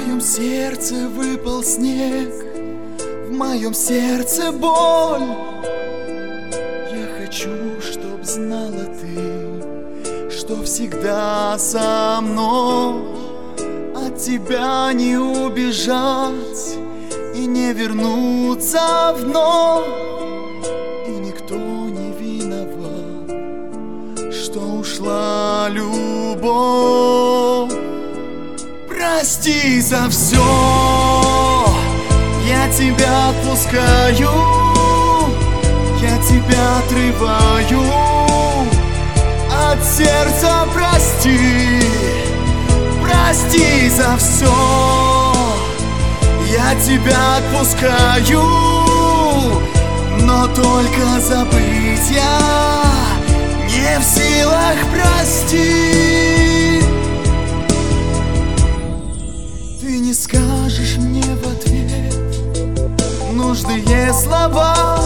моем сердце выпал снег, в моем сердце боль. Я хочу, чтоб знала ты, что всегда со мной. От тебя не убежать и не вернуться вновь. И никто не виноват, что ушла любовь. Прости за все, я тебя отпускаю, я тебя отрываю от сердца. Прости, прости за все, я тебя отпускаю, но только забыть я не в силах. Прости. Ты не скажешь мне в ответ нужные слова.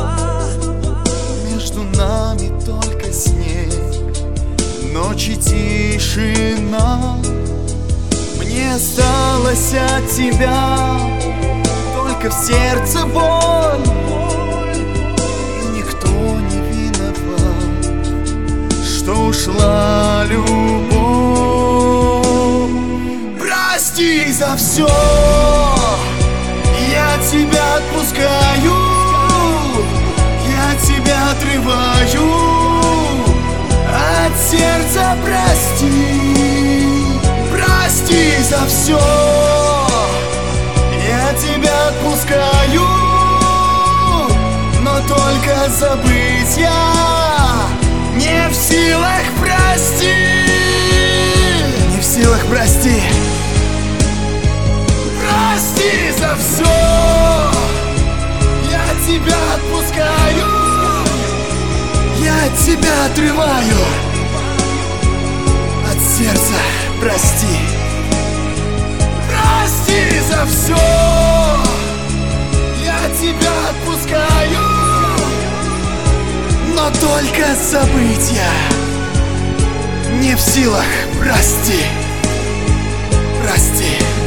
Между нами только снег, ночь и тишина. Мне осталось от тебя только в сердце боль. И никто не виноват, что ушла любовь. Прости за все, я тебя отпускаю, я тебя отрываю от сердца. Прости, прости за все, я тебя отпускаю, но только забыть я не в силах. Прости, не в силах. Прости. Прости за все, я тебя отпускаю, я тебя отрываю от сердца. Прости, прости за все, я тебя отпускаю, но только забыть я не в силах. Прости, прости.